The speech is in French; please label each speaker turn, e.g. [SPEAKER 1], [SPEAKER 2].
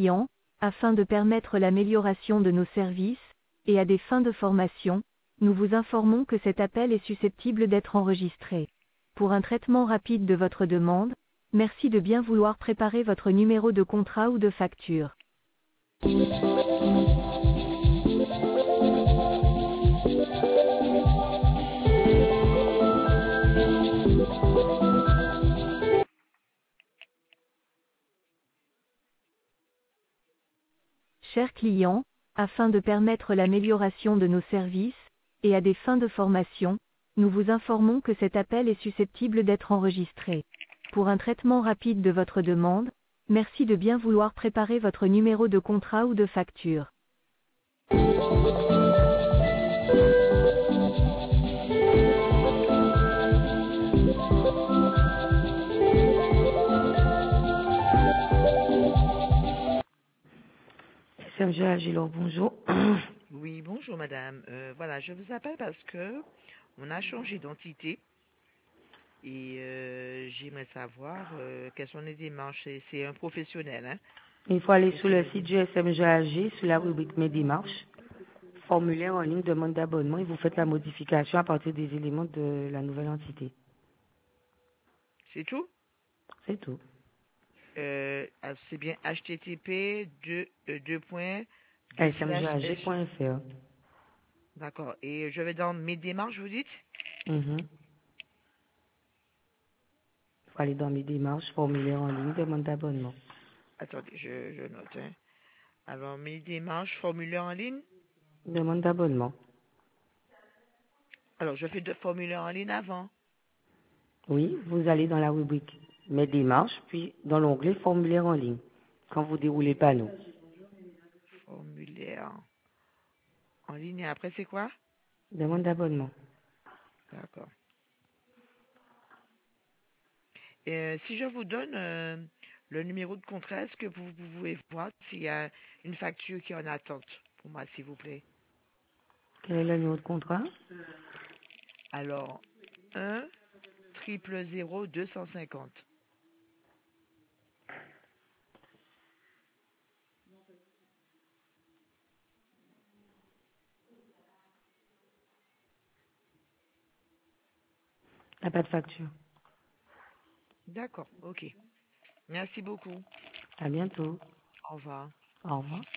[SPEAKER 1] client, afin de permettre l'amélioration de nos services, et à des fins de formation, nous vous informons que cet appel est susceptible d'être enregistré. Pour un traitement rapide de votre demande, merci de bien vouloir préparer votre numéro de contrat ou de facture. Chers clients, afin de permettre l'amélioration de nos services, et à des fins de formation, nous vous informons que cet appel est susceptible d'être enregistré. Pour un traitement rapide de votre demande, merci de bien vouloir préparer votre numéro de contrat ou de facture. SMG Agilor, bonjour.
[SPEAKER 2] Oui, bonjour madame. Voilà, je vous appelle parce que on a changé d'entité et j'aimerais savoir quelles sont les démarches. C'est un professionnel, hein?
[SPEAKER 3] Il faut aller sur le site du SMGAG, sur la rubrique Mes démarches, formulaire en ligne, demande d'abonnement, et vous faites la modification à partir des éléments de la nouvelle entité.
[SPEAKER 2] C'est tout?
[SPEAKER 3] C'est tout.
[SPEAKER 2] C'est bien http
[SPEAKER 3] smgag.fr.
[SPEAKER 2] D'accord. Et je vais dans mes démarches, vous dites?
[SPEAKER 3] Il faut aller dans Mes démarches, formulaire en ligne, demande d'abonnement.
[SPEAKER 2] Attendez, je note. Hein. Alors, mes démarches, formulaire en ligne.
[SPEAKER 3] Demande d'abonnement.
[SPEAKER 2] Alors, je fais deux formulaires en ligne avant.
[SPEAKER 3] Oui, vous allez dans la rubrique Mes démarches, puis dans l'onglet formulaire en ligne, quand vous déroulez le panneau.
[SPEAKER 2] Formulaire en ligne, et après, c'est quoi?
[SPEAKER 3] Demande d'abonnement.
[SPEAKER 2] D'accord. Si je vous donne le numéro de contrat, est-ce que vous pouvez voir s'il y a une facture qui est en attente pour moi, s'il vous plaît?
[SPEAKER 3] Quel est le numéro de contrat?
[SPEAKER 2] Alors, 1 000 250.
[SPEAKER 3] Il n'y a pas de facture.
[SPEAKER 2] D'accord, ok. Merci beaucoup.
[SPEAKER 3] À bientôt.
[SPEAKER 2] Au revoir.
[SPEAKER 3] Au revoir.